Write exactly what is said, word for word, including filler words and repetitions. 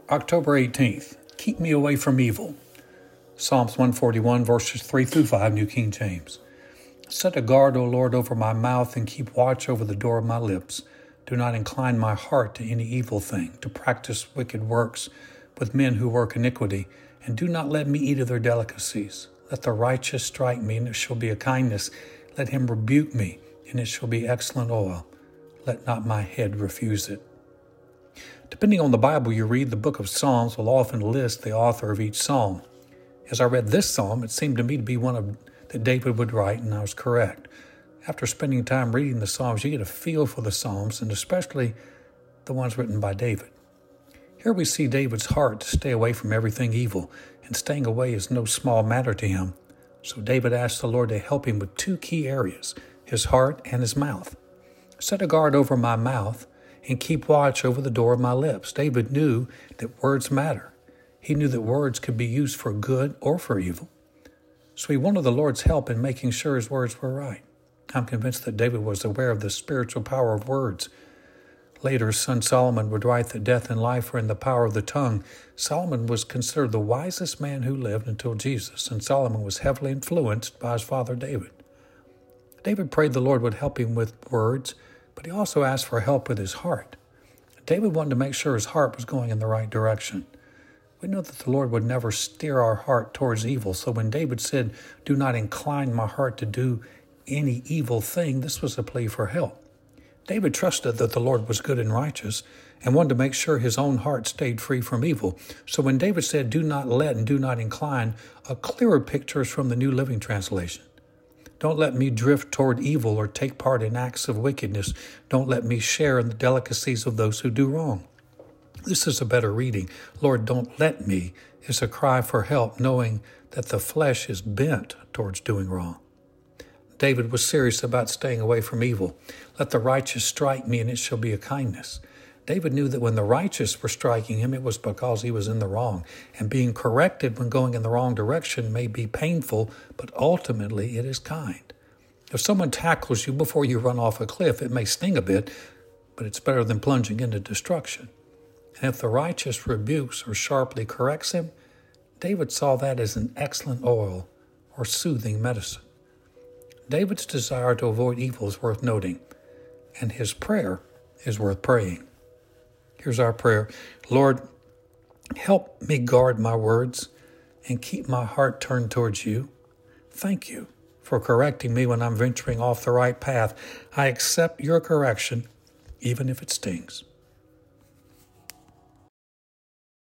October eighteenth, keep me away from evil. Psalms one forty-one, verses three through five, New King James. Set a guard, O Lord, over my mouth, and keep watch over the door of my lips. Do not incline my heart to any evil thing, to practice wicked works with men who work iniquity, and do not let me eat of their delicacies. Let the righteous strike me, and it shall be a kindness. Let him rebuke me, and it shall be excellent oil. Let not my head refuse it. Depending on the Bible you read, the book of Psalms will often list the author of each psalm. As I read this psalm, it seemed to me to be one of, that David would write, and I was correct. After spending time reading the Psalms, you get a feel for the Psalms, and especially the ones written by David. Here we see David's heart to stay away from everything evil, and staying away is no small matter to him. So David asked the Lord to help him with two key areas, his heart and his mouth. Set a guard over my mouth, and keep watch over the door of my lips. David knew that words matter. He knew that words could be used for good or for evil. So he wanted the Lord's help in making sure his words were right. I'm convinced that David was aware of the spiritual power of words. Later, his son Solomon would write that death and life are in the power of the tongue. Solomon was considered the wisest man who lived until Jesus, and Solomon was heavily influenced by his father David. David prayed the Lord would help him with words, but he also asked for help with his heart. David wanted to make sure his heart was going in the right direction. We know that the Lord would never steer our heart towards evil, so when David said, "Do not incline my heart to do any evil thing," this was a plea for help. David trusted that the Lord was good and righteous and wanted to make sure his own heart stayed free from evil. So when David said, "Do not let and do not incline," a clearer picture is from the New Living Translation. Don't let me drift toward evil or take part in acts of wickedness. Don't let me share in the delicacies of those who do wrong. This is a better reading. Lord, don't let me is a cry for help, knowing that the flesh is bent towards doing wrong. David was serious about staying away from evil. Let the righteous strike me, and it shall be a kindness. David knew that when the righteous were striking him, it was because he was in the wrong, and being corrected when going in the wrong direction may be painful, but ultimately it is kind. If someone tackles you before you run off a cliff, it may sting a bit, but it's better than plunging into destruction. And if the righteous rebukes or sharply corrects him, David saw that as an excellent oil or soothing medicine. David's desire to avoid evil is worth noting, and his prayer is worth praying. Here's our prayer. Lord, help me guard my words and keep my heart turned towards you. Thank you for correcting me when I'm venturing off the right path. I accept your correction, even if it stings.